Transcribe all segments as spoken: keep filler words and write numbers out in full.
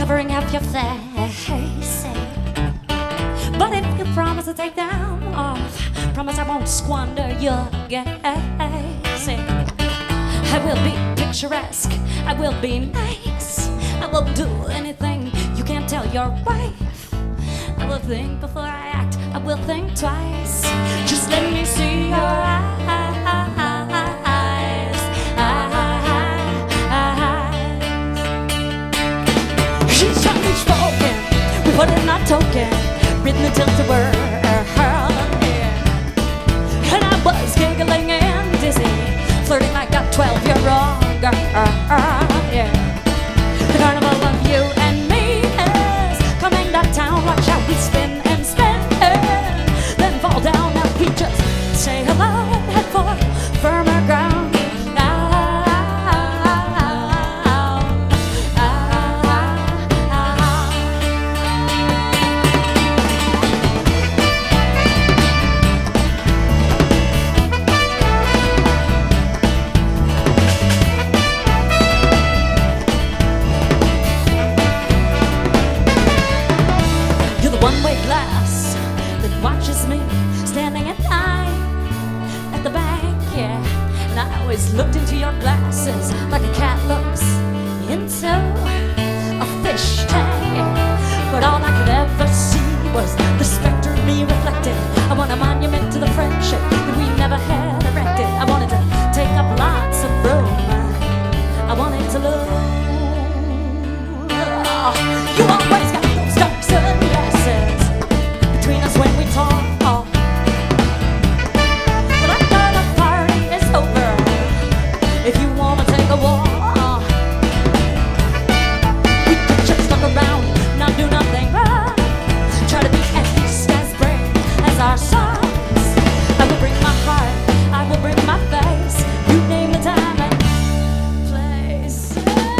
covering half your face. But if you promise to take them off, promise I won't squander your gaze. I will be picturesque, I will be nice, I will do anything you can't tell your wife. I will think before I act, I will think twice. Just let me see your eyes, eyes. She's Chinese spoken, we put in our token, written until the word. And I was giggling and dizzy, flirting like a twelve-year-old girl. Yeah. The carnival of you and me is coming to town. Watch how we spin and spin, then fall down. Now we just say hello and head for firmer ground. One-way glass that watches me standing in line at the bank, yeah. And I always looked into your glasses like a cat looks into a fish tank. But all I could ever see was the specter of me reflected. I want a monument to the friendship that we never had erected. I wanted to take up lots of room. I wanted to look. You always got those dark sunglasses between us when we talk. But after the party is over, if you wanna take a walk, we could just look around, not do nothing wrong. Try to be at least as brave as our songs. I will bring my heart, I will bring my face. You name the time and place.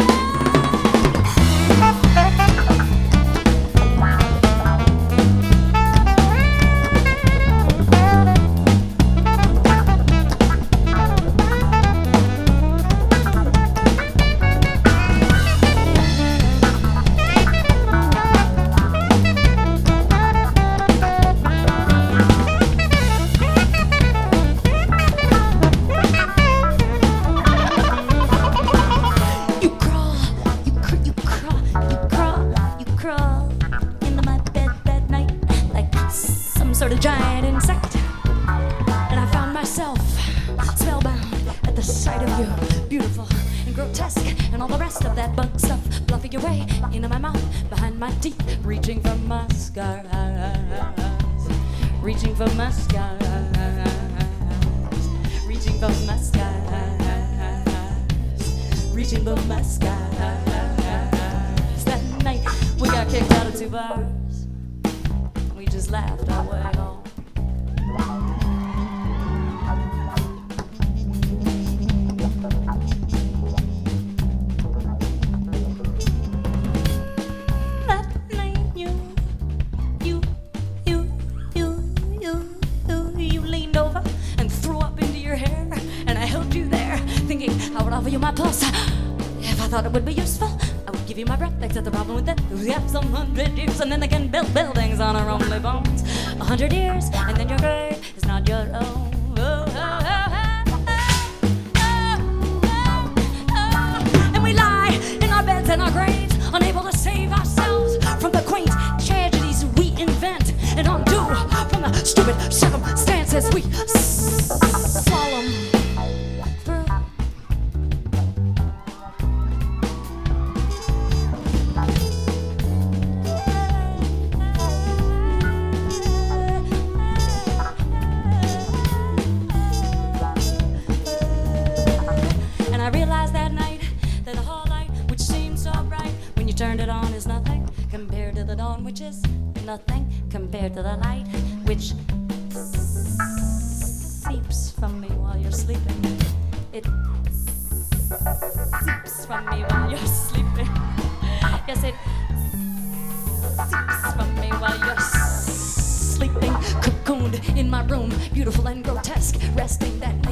Sort of giant insect, and I found myself spellbound at the sight of you, beautiful and grotesque, and all the rest of that bug stuff bluffing your way into my mouth, behind my teeth, reaching for mascara, reaching for mascara, reaching for mascara, reaching for mascara. That night we got kicked out of two bars. We just laughed our way home. That night you, you, you, you, you, you, you leaned over and threw up into your hair, and I held you there, thinking I would offer you my pulse if I thought it would be useful. I would give you my breath, except the problem with that, we have some hundred years, and then they can build buildings on our only bones. A hundred years, and then your grave is not your own. Oh, oh, oh, oh, oh, oh. And we lie in our beds and our graves, unable to save ourselves from the quaint tragedies we invent, and undo from the stupid circumstances we solemn through. I realized that night that the hall light, which seemed so bright when you turned it on, is nothing compared to the dawn, which is nothing compared to the light which seeps from me while you're sleeping. It seeps from me while you're sleeping. Yes, it seeps from me while you're sleeping. Cocooned in my room, beautiful and grotesque, resting that